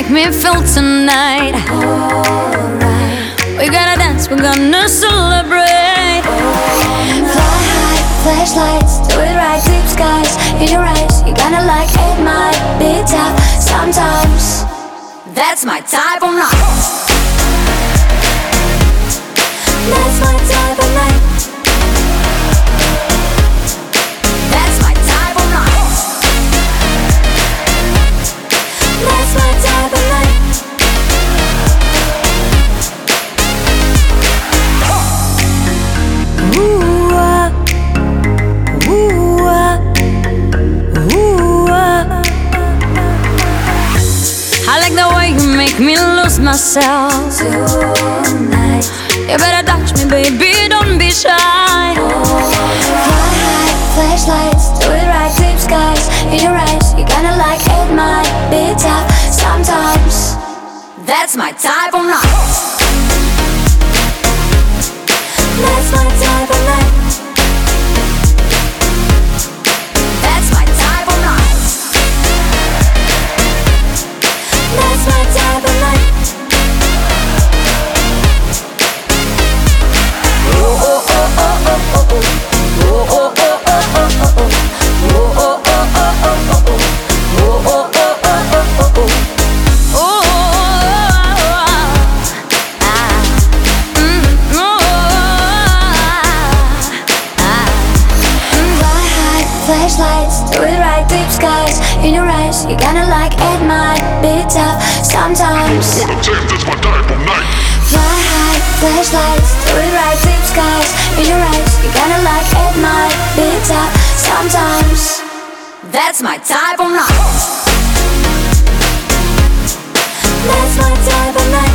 make me feel tonight. We gotta dance, we're gonna celebrate. Fly high, flashlights, do it right, deep skies in your eyes. You're gonna like it, might be tough sometimes. That's my type of night. That's my type of night. That's my type of night. That's my type of night. Ooh, ooh, ooh. I like the way you make me lose myself Tonight, You better touch me, baby, don't be shy. fly high, flashlights, do it right, deep skies in your eyes. You're gonna like it, might be tough sometimes. That's my type of night. That's my type of night. That's my type of night. That's my type of night. Fly high, flashlights, do it right, deep skies in your eyes. You're gonna like it, might be tough sometimes. What I'm saying, that's my type of night. Fly high, flashlights, do it right, deep skies in your eyes. You're gonna like it, might be tough sometimes. That's my type of night. That's my type of night.